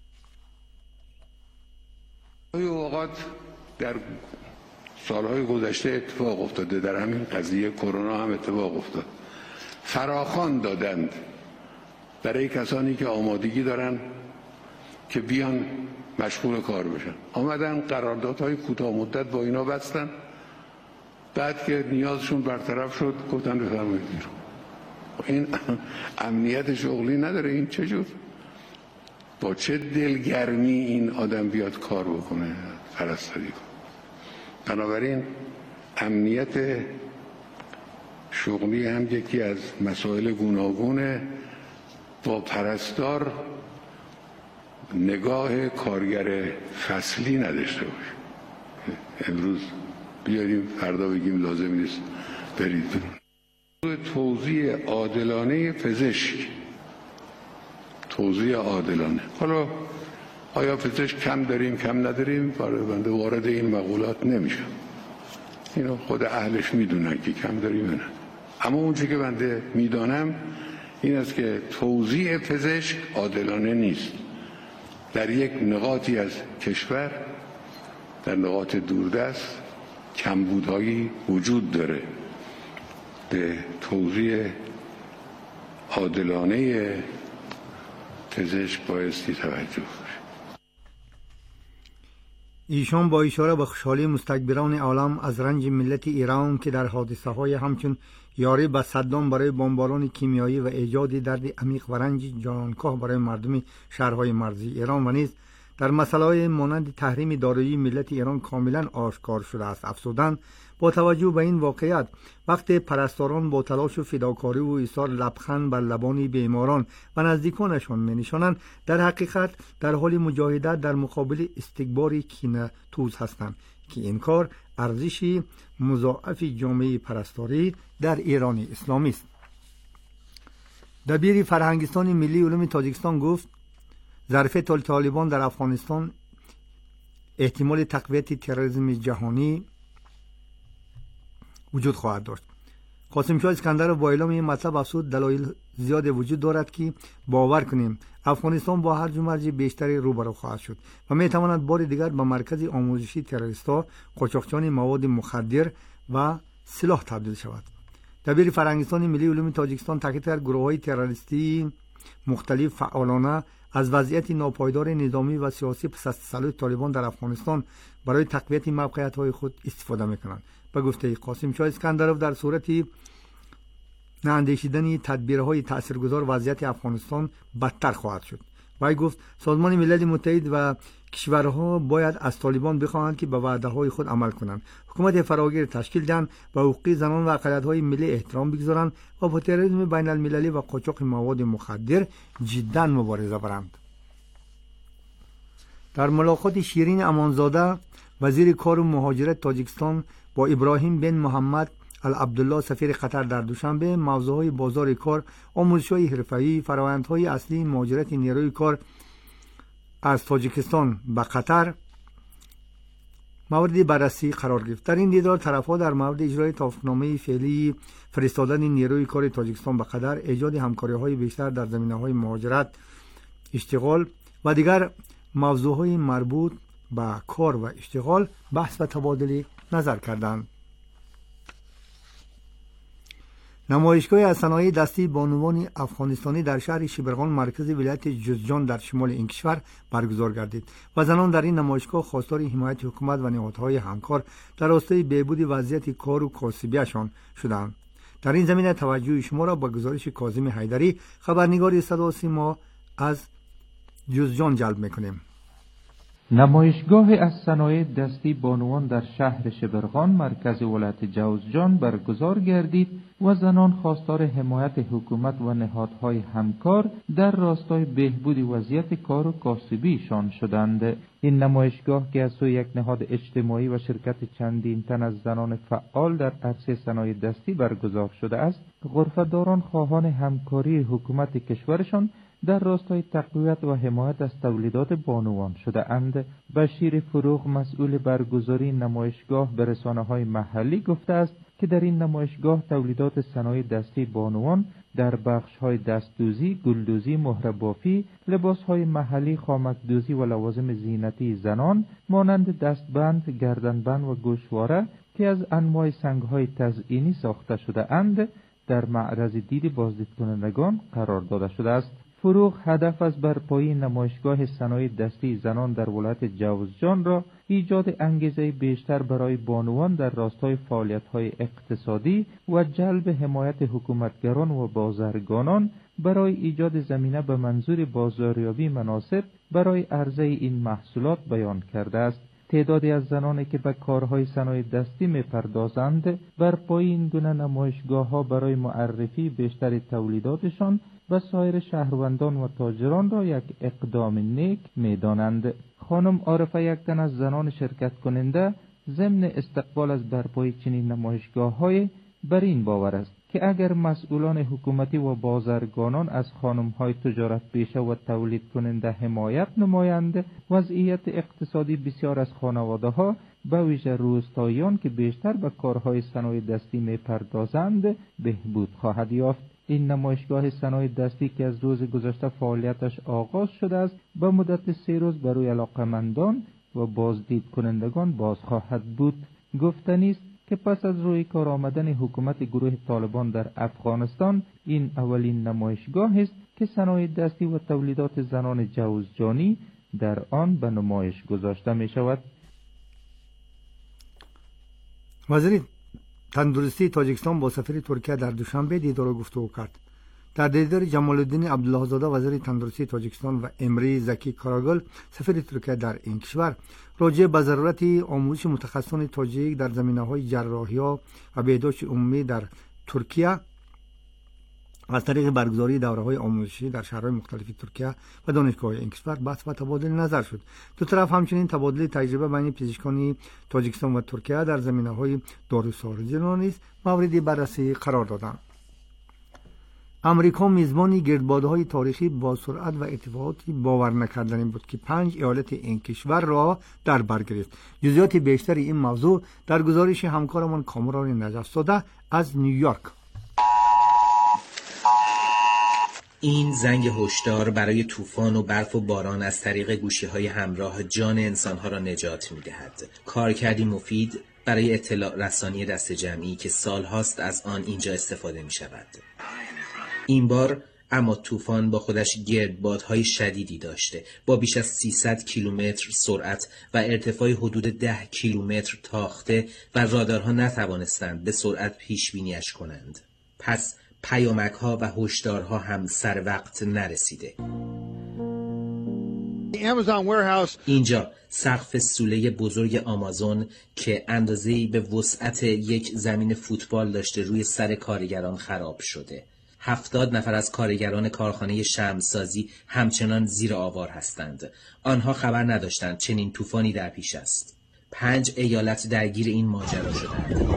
اوقات در سالهای گذشته اتفاق افتاده، در همین قضیه کرونا هم اتفاق افتاد، فراخوان دادند برای کسانی که آمادگی دارن که بیان مشغول کار بشن. آمدن قراردادهای کوتاه مدت با اینا بستن، بعد که نیازشون برطرف شد گفتن بفرمایید بیرون. این امنیت شغلی نداره. این چجور؟ با چه دلگرمی این آدم بیاد کار بکنه، پرستاری کنه؟ بنابراین امنیت شغلی هم یکی از مسائل گوناگونه. با پرستار نگاه کارگر فصلی نداشته باشه. امروز بیاریم فردا بگیم لازم نیست برید بیرون. توزیع عادلانه پزشک، توزیع عادلانه. حالا آیا پزشک کم داریم کم نداریم؟ بنده وارد این مقولات نمیشم. اینو خود اهلش میدونن که کم داریم نه. اما اونچه که بنده میدانم این است که توزیع پزشک عادلانه نیست. در یک نقاطی از کشور، در نقاط دوردست، کمبودهایی وجود داره. به توزیع عادلانه پزشک بایستی توجه بشه. ایشان با اشاره به خوشحالی مستکبران عالم از رنج ملت ایران که در حادثه های همچون یاری به صدام برای بمباران کیمیایی و ایجاد درد عمیق و رنج جانکاه برای مردم شهرهای مرزی ایران و نیز در مسائل مانند تحریم دارویی ملت ایران کاملا آشکار شده است افزودند با توجه به این واقعیت وقتی پرستاران با تلاش و فداکاری و ایثار لبخند بر لبان بیماران و نزدیکانشان می‌نشانند در حقیقت در حال مجاهدت در مقابل استکبار کینه‌توز هستند که این کار ارزش مضاعف جامعه پرستاری در ایران اسلامی است. دبیر فرهنگستان ملی علوم تاجیکستان گفت ظرفیت طالبان در افغانستان احتمال تقویت تروریسم جهانی وجود خواهد داشت. قاسم شاه اسکندر با اعلام این مطلب افزود دلایل زیاد وجود دارد که باور کنیم افغانستان با هرج و مرج بیشتری روبرو خواهد شد و می تواند بار دیگر به مرکز آموزشی تروریست‌ها، قاچاقچیان مواد مخدر و سلاح تبدیل شود. دبیر فرهنگستان ملی علوم تاجیکستان تاکید کرد گروه‌های تروریستی مختلف فعالانه از وضعیت ناپایدار نظامی و سیاسی پس از تسلط طالبان در افغانستان برای تقویت موقعیت‌های خود استفاده می‌کنند. به گفته قاسم شاه اسکندرov در صورتی نااندیشیدن تدبیرهای تاثیرگذار وضعیت افغانستان بدتر خواهد شد. وی گفت سازمان ملل متحد و کشورها باید از طالبان بخواهند که به وعده‌های خود عمل کنند، حکومت فراگیر تشکیل دهند و حقوق زنان و اقلیت‌های ملی احترام بگذارند و با تروریسم بین المللی و قاچاق مواد مخدر جداً مبارزه برند. در ملاقات شیرین امانزاده وزیر کار و مهاجرت تاجیکستان با ابراهیم بن محمد العبدالله سفیر قطر در دوشنبه موضوعهای بازار کار، آموزش‌های حرفه‌ای، فرآیندهای اصلی مهاجرت نیروی کار از تاجیکستان به قطر مورد بررسی قرار گرفت. در این دیدار طرف‌ها در مورد اجرای توافقنامه فعلی فرستادن نیروی کار تاجیکستان به قطر، ایجاد همکاری‌های بیشتر در زمینه‌های مهاجرت، اشتغال و دیگر موضوعهای مربوط به کار و اشتغال بحث و تبادل نظر کردند. نمایشگاه از صنایع دستی بانوان افغانستانی در شهر شبرغان مرکز ولایت جوزجان در شمال این کشور برگزار گردید و زنان در این نمایشگاه خواستار حمایت حکومت و نهادهای همکار در راستای بهبود وضعیت کار و کاسبیشان شدند. در این زمینه توجه شما را به گزارش کاظم حیدری خبرنگار صدا و سیما از جوزجان جلب می‌کنیم. نمایشگاه از صنایع دستی بانوان در شهر شبرغان مرکز ولایت جوزجان برگزار گردید و زنان خواستار حمایت حکومت و نهادهای همکار در راستای بهبود وضعیت کار و کاسبیشان شدند. این نمایشگاه که از سوی یک نهاد اجتماعی و شرکت چندین تن از زنان فعال در عرصه صنایع دستی برگزار شده است، غرفه‌داران خواهان همکاری حکومت کشورشان در راستای تقویت و حمایت از تولیدات بانوان شده اند. بشیر فروغ مسئول برگزاری نمایشگاه به رسانه‌های محلی گفته است که در این نمایشگاه تولیدات صنایع دستی بانوان در بخش‌های دستدوزی، گلدوزی، مهره‌بافی، لباس‌های محلی، خامک‌دوزی و لوازم زینتی زنان مانند دستبند، گردنبند و گوشواره که از انواع سنگ‌های تزئینی ساخته شده اند در معرض دید بازدیدکنندگان قرار داده شده است. فروغ هدف از برپایی نمایشگاه صنایع دستی زنان در ولایت جوزجان را ایجاد انگیزه بیشتر برای بانوان در راستای فعالیت‌های اقتصادی و جلب حمایت حکومتگران و بازرگانان برای ایجاد زمینه به منظور بازاریابی مناسب برای عرضه این محصولات بیان کرده است. تعدادی از زنانی که به کارهای صنایع دستی می‌پردازند برپایی این گونه نمایشگاه‌ها برای معرفی بیشتر تولیداتشان و سایر شهروندان و تاجران را یک اقدام نیک می‌دانند. خانم عارفه یک تن از زنان شرکت کننده ضمن استقبال از برپایی چنین نمایشگاه‌های بر این باور است که اگر مسئولان حکومتی و بازرگانان از خانم‌های تجارت پیشه و تولید کننده حمایت نمایند، وضعیت اقتصادی بسیار از خانواده‌ها به ویژه روستاییان که بیشتر به کارهای صنایع دستی می‌پردازند بهبود خواهد یافت. این نمایشگاه صنایع دستی که از روز گذشته فعالیتش آغاز شده است به مدت 3 روز برای علاقه‌مندان و بازدید کنندگان باز خواهد بود. گفتنی است که پس از روی کار آمدن حکومت گروه طالبان در افغانستان این اولین نمایشگاه است که صنایع دستی و تولیدات زنان جوزجانی در آن به نمایش گذاشته می شود. وزیر تندرستی تاجیکستان با سفیر ترکیه در دوشنبه دیدار و گفتگو کرد. در دیدار جمال الدین عبدالله زاده وزیر تندرستی تاجیکستان و امری زکی کاراگل سفیر ترکیه در این کشور راجع به ضرورت آموزش متخصصان تاجیک در زمینه‌های جراحی‌ها و بهداشت عمومی در ترکیه از طریق برگزاری دوره‌های آموزشی در شهرهای مختلف ترکیه و دانشگاه‌های این کشور بحث و تبادل نظر شد. دو طرف همچنین تبادل تجربه بین پزشکان تاجیکستان و ترکیه در زمینه‌های داروسازی را نیز مورد بررسی قرار دادند. امریکا میزبان گردبادهای تاریخی با سرعت و ارتفاعاتی باور نکردنی بود که 5 ایالت این کشور را در بر گرفت. جزئیات بیشتر این موضوع در گزارش همکارمان کامران نجف‌زاده از نیویورک. این زنگ هشدار برای طوفان و برف و باران از طریق گوشی‌های همراه جان انسان‌ها را نجات می‌دهد. کارکردی مفید برای اطلاع رسانی دست جمعی که سال‌هاست از آن اینجا استفاده می‌شود. این بار اما طوفان با خودش گردبادهای شدیدی داشته، با بیش از 300 کیلومتر سرعت و ارتفاع حدود 10 کیلومتر تاخته و رادارها نتوانستند به سرعت پیش بینیش کنند. پس پیامک‌ها و هشدارها هم سر وقت نرسیده. اینجا سقف سوله بزرگ آمازون که اندازه‌ای به وسعت یک زمین فوتبال داشته روی سر کارگران خراب شده. 70 نفر از کارگران کارخانه شمع‌سازی همچنان زیر آوار هستند. آنها خبر نداشتند چنین طوفانی در پیش است. 5 ایالت درگیر این ماجرا شدند.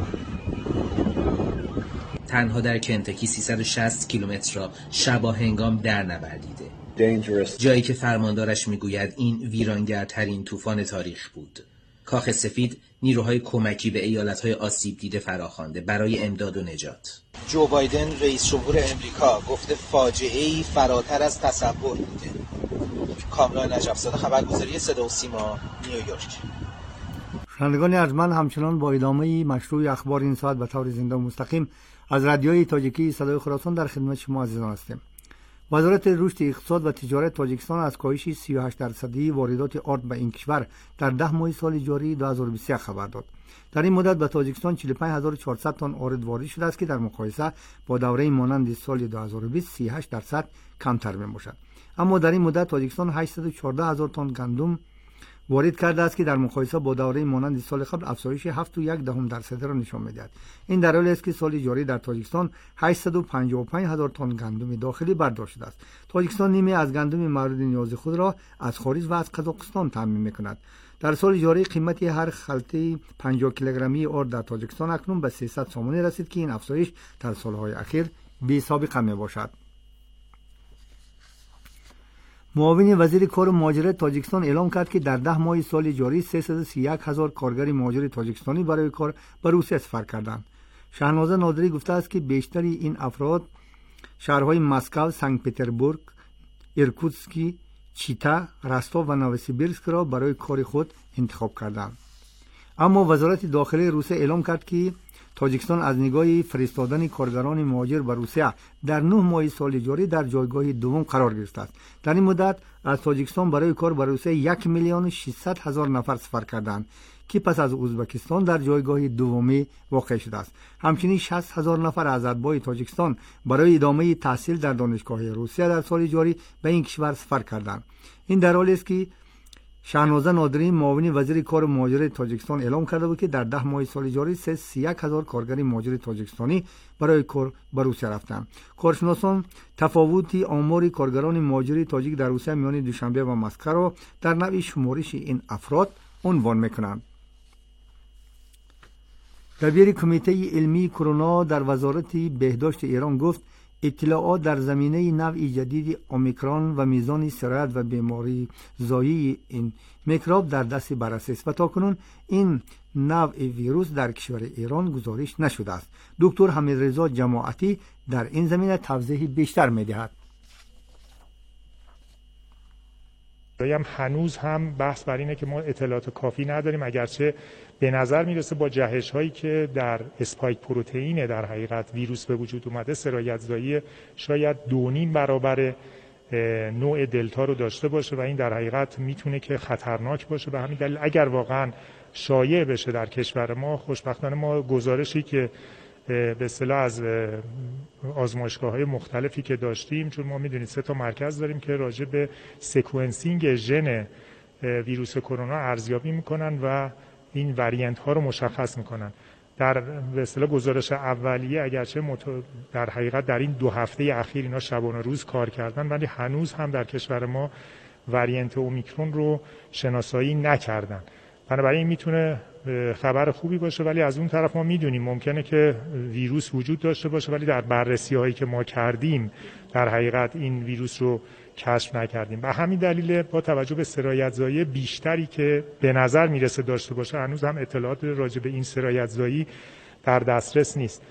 تنها در کنتاکی 360 کیلومتر را شباهنگام در نوردیده. جایی که فرماندارش میگوید این ویرانگرترین طوفان تاریخ بود. کاخ سفید نیروهای کمکی به ایالت‌های آسیب دیده فراخوانده برای امداد و نجات. جو بایدن رئیس جمهور امریکا گفته فاجعه‌ای فراتر از تصور بوده. کامران نجف‌زاده، خبرگزاری صدا و سیما، نیویورک. شنوندگان ارجمند، همچنان با ادامه مشروع اخبار این ساعت به طور زنده و مستقیم از رادیوی تاجیکی صدای خراسان در خدمت شما عزیزان هستیم. وزارت رشد اقتصاد و تجارت تاجیکستان از کاهش 38% واردات آرد به این کشور در 10 ماه سال جاری 2023 خبر داد. در این مدت به تاجیکستان 45400 تن آرد وارد شده است که در مقایسه با دوره مانند سال 2020 38% کمتر میباشد. اما در این مدت تاجیکستان 814000 تن گندم وارد کرده است که در مقایسه با دوره مانند سال قبل افزایش 7.1% را نشان می‌دهد. این در حالی است که سال جاری در تاجیکستان 855000 تن گندم داخلی برداشت شده است. تاجیکستان نیمه از گندم مورد نیاز خود را از خارج و از قزاقستان تامین می‌کند. در سال جاری قیمت هر خلطه 50 کیلوگرمی آرد در تاجیکستان اکنون به 300 سومانی رسید که این افزایش در سالهای اخیر بی‌سابقه میباشد. معاون وزیر کار و مهاجرت تاجیکستان اعلام کرد که در 10 ماه سال جاری 331000 کارگر مهاجر تاجیکستانی برای کار به روسیه سفر کردند. شهنازه نادری گفته است که بیشتر این افراد شهرهای مسکو، سنت پترزبورگ، ایرکوتسک، چیتا، رستاو و نوسیبیرسک را برای کار خود انتخاب کردند. اما وزارت داخلی روسیه اعلام کرد که تاجیکستان از نگاه فرستادن کارگران مهاجر به روسیه در 9 ماه سال جاری در جایگاه دوم قرار گرفته است. در این مدت از تاجیکستان برای کار به روسیه 1,600,000 نفر سفر کردند که پس از ازبکستان در جایگاه دومی واقع شده است. همچنین 60,000 نفر از اتباع تاجیکستان برای ادامه تحصیل در دانشگاه روسیه در سال جاری به این کشور سفر کردند. این در حالی است که شهنازه نادری معاون وزیر کار و مهاجرت تاجیکستان اعلام کرده بود که در 10 ماه سال جاری 31000 کارگر مهاجر تاجیکستانی برای کار به روسیه رفتند. کارشناسان تفاوت آمار کارگران مهاجر تاجیک در روسیه میان دوشنبه و مسکو را در نوع شمارش این افراد عنوان میکنند. دبیر کمیته علمی کرونا در وزارت بهداشت ایران گفت اطلاعات در زمینه نوع جدید اومیکرون و میزان سرایت و بیماری زایی این میکروب در دست بررسی است و تاکنون این نوع ویروس در کشور ایران گزارش نشده است. دکتر حمیدرضا جماعتی در این زمینه توضیح بیشتر می‌دهد. هنوز هم بحث بر اینه که ما اطلاعات کافی نداریم، اگرچه به نظر میرسه با جهش هایی که در اسپایک پروتئین در حقیقت ویروس به وجود اومده سرایت زایی شاید 2.5 برابر نوع دلتا رو داشته باشه و این در حقیقت میتونه که خطرناک باشه. به همین دلیل اگر واقعا شایع بشه در کشور ما، خوشبختانه ما گزارشی که به اصطلاح از آزمایشگاه‌های مختلفی که داشتیم، چون ما میدونید 3 مرکز داریم که راجع به سکونسینگ ژن ویروس کرونا ارزیابی میکنن و این وریانت ها رو مشخص میکنن. در به اصطلاح گزارش اولیه اگرچه در حقیقت در این 2 هفته اخیر اینا شبانه روز کار کردن، ولی هنوز هم در کشور ما وریانت اومیکرون رو شناسایی نکردن. بنابراین این میتونه خبر خوبی باشه، ولی از اون طرف ما میدونیم ممکنه که ویروس وجود داشته باشه، ولی در بررسی هایی که ما کردیم در حقیقت این ویروس رو کشف نکردیم. به همین دلیل با توجه به سرایت‌زایی بیشتری که به نظر میرسه داشته باشه، هنوز هم اطلاعات راجع به این سرایت‌زایی در دسترس نیست.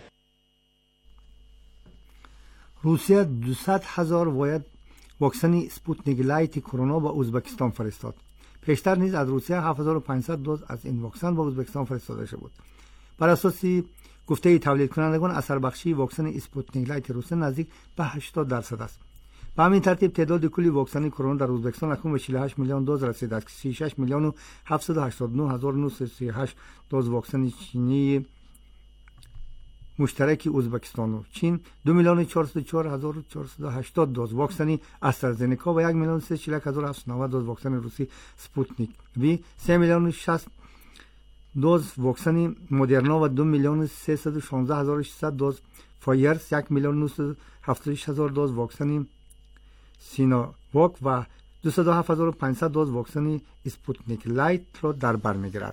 روسیه 200,000 واکسن اسپوتنیک لایت کرونا به ازبکستان فرستاد. پیشتر نیز از روسیه 7500 دوز از این واکسن به ازبکستان فرستاده شده بود. بر اساس گفته تولید کنندگان، اثر بخشی واکسن اسپوتنیک لایت روسیه نزدیک به 80% است. به همین ترتیب تعداد کلی واکسن کرونا در ازبکستان اکنون به 48 میلیون دوز رسیده است. 36 میلیون و 789,938 دوز واکسن چینی مشترک ازبکستان و چین، 2 میلیون 404,480 دوز واکسن استرازنیکا و 1 میلیون 341,790 دوز واکسن روسی سپوتنیک و 3 میلیون 60 دوز واکسن مدرنا و 2 میلیون 316,600 دوز فایرز، 1 میلیون 976,000 دوز واکسن سینوواک و 207,500 دوز واکسن اسپوتنیک لایت را در بر می‌گیرد.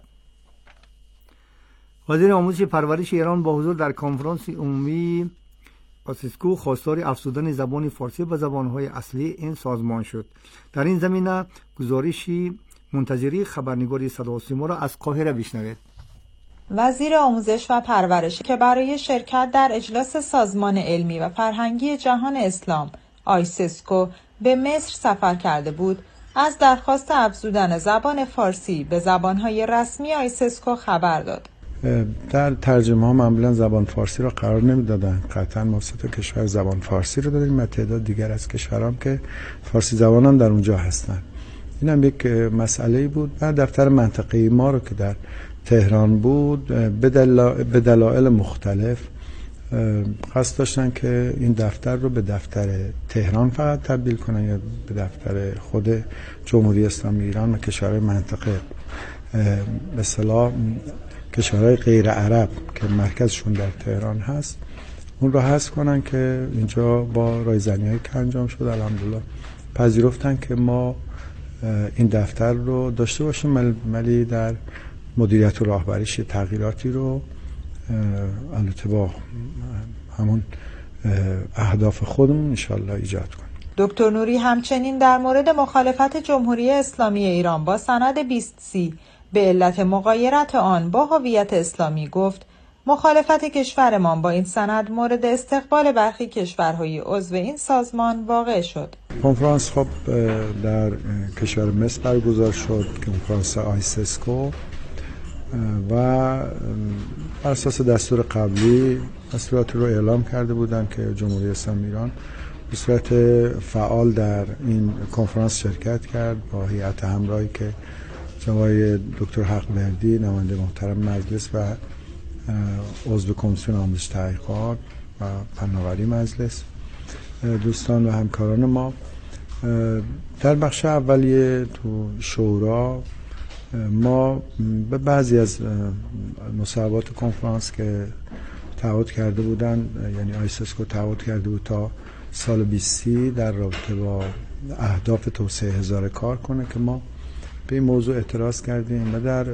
وزیر آموزش پرورش ایران با حضور در کنفرانس عمومی آیسسکو خواستار افزودن زبان فارسی به زبان‌های اصلی این سازمان شد. در این زمینه گزارشی منتظری خبرنگاری صدا و سیما را از قاهره بشنوید. وزیر آموزش و پرورش که برای شرکت در اجلاس سازمان علمی و فرهنگی جهان اسلام آیسسکو به مصر سفر کرده بود، از درخواست افزودن زبان فارسی به زبان‌های رسمی آیسسکو خبر داد. در ترجمه ها معمولا زبان فارسی را قرار نمیدادن. قطعا ما 3 کشور زبان فارسی رو داریم و تعداد دیگر از کشورها که فارسی زبانان در اونجا هستن. این هم یک مسئله بود. و دفتر منطقه‌ای ما رو که در تهران بود به دلایل مختلف قصد داشتن که این دفتر رو به دفتر تهران فقط تبدیل کنن یا به دفتر خود جمهوری اسلامی ایران و کشورهای منطقه به اصطلاح کشورهای غیر عرب که مرکزشون در تهران هست اون رو حذف کنن که اینجا با رایزنی‌هایی که انجام شد الحمدلله پذیرفتن که ما این دفتر رو داشته باشیم، ولی در مدیریت و راهبریش تغییراتی رو البته با همون اهداف خودمون انشالله ایجاد کنیم. دکتر نوری همچنین در مورد مخالفت جمهوری اسلامی ایران با سند 2030 به علت مغایرت آن با هویت اسلامی گفت مخالفت کشورمان با این سند مورد استقبال برخی کشورهای عضو این سازمان واقع شد. کنفرانس خب در کشور مصر برگزار شد، کنفرانس آیسسکو، و بر اساس دستور قبلی دستورات رو اعلام کرده بودن که جمهوری اسلامی ایران به صورت فعال در این کنفرانس شرکت کرد با هیئت همراهی که جناب دکتر حق‌وردی نماینده محترم مجلس و عضو کمیسیون آموزش تحقیقات و فناوری مجلس، دوستان و همکاران ما. در بخش اولیه تو شورا ما به بعضی از مصوبات کنفرانس که تعهد کرده بودن، یعنی آیسسکو تعهد کرده بود تا سال 2030 در رابطه با اهداف توسعه هزاره کار کنه، که ما به این موضوع اعتراض کردیم و در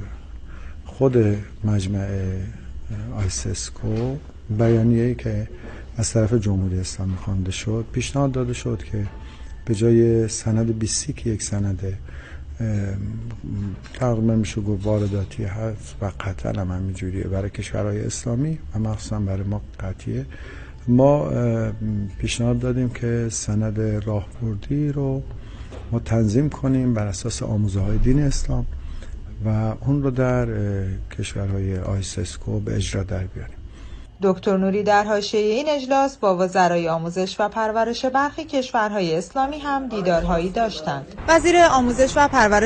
خود مجمع آیسسکو بیانیه‌ای که از طرف جمهوری اسلامی خوانده شد پیشنهاد داده شد که به جای سند 20 که یک سند تقریبا میشه گفت وارداتی هست و قطعا هم همینجوریه برای کشورهای اسلامی و مخصوصا برای ما قطعیه، ما پیشنهاد دادیم که سند راهبردی رو ما تنظیم کنیم بر اساس آموزه های دین اسلام و اون رو در کشورهای آیسسکو به اجرا در بیاریم. دکتر نوری در حاشیه این اجلاس با وزرای آموزش و پرورش برخی کشورهای اسلامی هم دیدارهایی داشتند. وزیر آموزش و پرورش